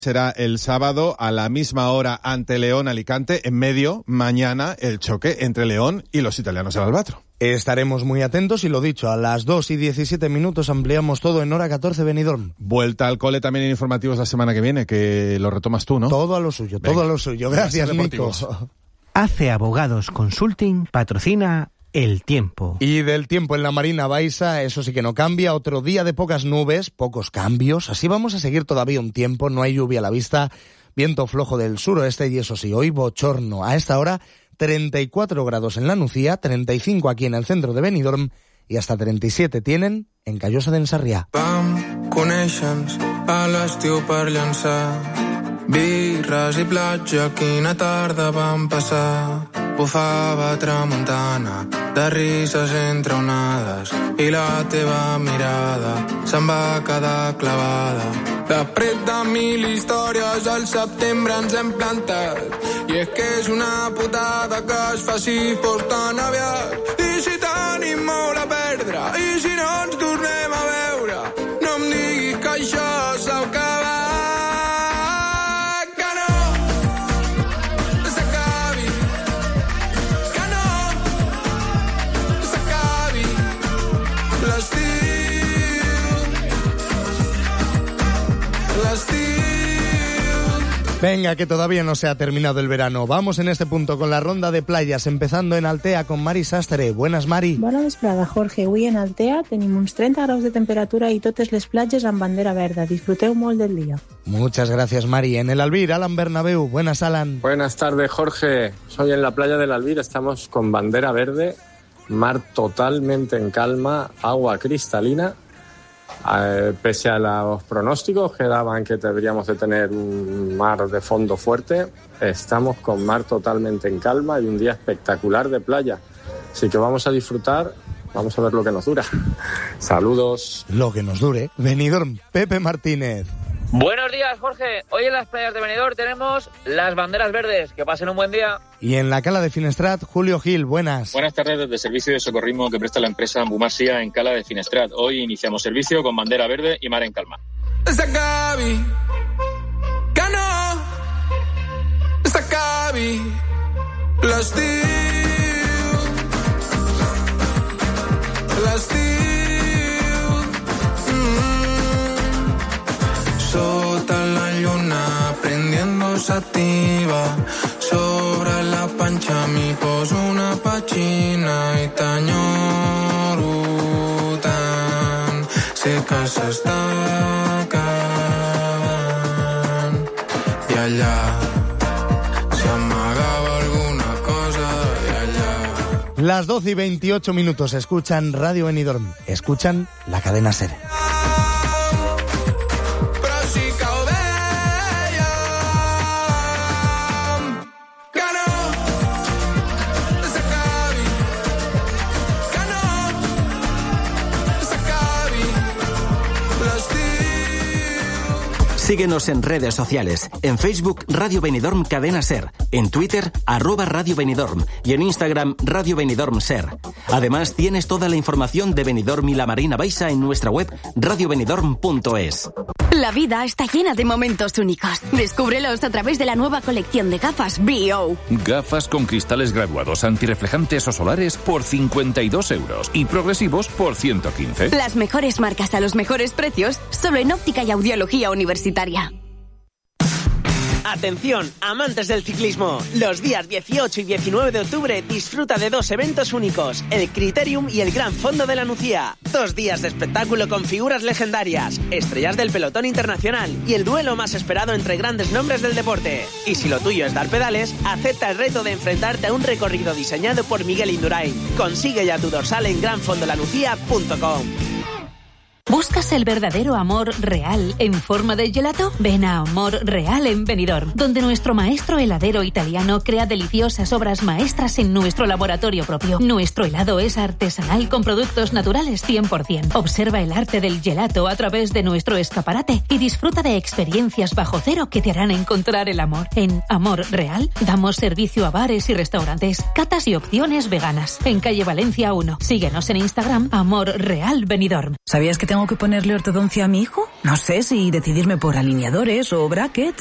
será el sábado a la misma hora ante León Alicante. En medio, mañana, el choque entre León y los italianos del Albatro. Estaremos muy atentos y lo dicho, a las 2:17 ampliamos todo en Hora 14 Benidorm. Vuelta al cole también en informativos la semana que viene, que lo retomas tú, ¿no? Todo a lo suyo, venga. Todo a lo suyo. Gracias, Nico. Hace Abogados Consulting patrocina El Tiempo. Y del tiempo en la Marina Baixa, eso sí que no cambia. Otro día de pocas nubes, pocos cambios. Así vamos a seguir todavía un tiempo. No hay lluvia a la vista. Viento flojo del suroeste y eso sí, hoy bochorno. A esta hora, 34 grados en la Nucía, 35 aquí en el centro de Benidorm y hasta 37 tienen en Callosa d'en Sarrià. Vam conèixer-nos a l'estiu per llançar birres i platja, quina tarda vam passar. Bufava tramuntana, de rises entre onades, i la teva mirada se'n va quedar clavada. Després de 1000 històries al setembre ens hem plantat, i és que és una putada que es faci fos tan aviat. I si tenim molt a perdre, i si no ens tornem a veure, no em diguis que això s'ha acabat. Venga, que todavía no se ha terminado el verano. Vamos en este punto con la ronda de playas, empezando en Altea con Mari Sastre. Buenas, Mari. Bona vesprada, Jorge. Avui en Altea tenim uns 30 graus de temperatura i totes les platges amb bandera verda. Disfruteu molt del día. Muchas gracias, Mari. En el Albir, Alan Bernabeu. Buenas, Alan. Buenas tardes, Jorge. Hoy en la playa del Albir estamos con bandera verde, mar totalmente en calma, agua cristalina. Pese a los pronósticos que daban que deberíamos de tener un mar de fondo fuerte, estamos con mar totalmente en calma y un día espectacular de playa. Así que vamos a disfrutar, vamos a ver lo que nos dura. Saludos. Lo que nos dure. Benidorm, Pepe Martínez. Buenos días, Jorge. Hoy en las playas de Benidorm tenemos las banderas verdes. Que pasen un buen día. Y en la Cala de Finestrat, Julio Gil, buenas. Buenas tardes desde el servicio de socorrismo que presta la empresa Ambumarsia en Cala de Finestrat. Hoy iniciamos servicio con bandera verde y mar en calma. Sota la lluna prendiendo sativa, sobre la panxa m'hi poso una petxina i t'enyoro tant, sé que s'està acabant i allà s'amagava alguna cosa i allà. Las 12:28 escuchan Radio Benidorm, escuchan la cadena SER. Síguenos en redes sociales. En Facebook, Radio Benidorm Cadena SER. En Twitter, @Radio Benidorm. Y en Instagram, Radio Benidorm SER. Además, tienes toda la información de Benidorm y la Marina Baixa en nuestra web, radiobenidorm.es. La vida está llena de momentos únicos. Descúbrelos a través de la nueva colección de gafas B.O. Gafas con cristales graduados, antirreflejantes o solares por 52 euros y progresivos por 115. Las mejores marcas a los mejores precios, solo en Óptica y Audiología Universitaria. Atención, amantes del ciclismo. Los días 18 y 19 de octubre disfruta de 2 eventos únicos, el Criterium y el Gran Fondo de la Nucía. 2 días de espectáculo con figuras legendarias, estrellas del pelotón internacional y el duelo más esperado entre grandes nombres del deporte. Y si lo tuyo es dar pedales, acepta el reto de enfrentarte a un recorrido diseñado por Miguel Indurain. Consigue ya tu dorsal en granfondolanucía.com. ¿Buscas el verdadero amor real en forma de gelato? Ven a Amor Real en Benidorm, donde nuestro maestro heladero italiano crea deliciosas obras maestras en nuestro laboratorio propio. Nuestro helado es artesanal con productos naturales 100%. Observa el arte del gelato a través de nuestro escaparate y disfruta de experiencias bajo cero que te harán encontrar el amor. En Amor Real damos servicio a bares y restaurantes, catas y opciones veganas. En calle Valencia 1. Síguenos en Instagram, Amor Real Benidorm. ¿Sabías que tengo que ponerle ortodoncia a mi hijo? No sé si decidirme por alineadores o brackets.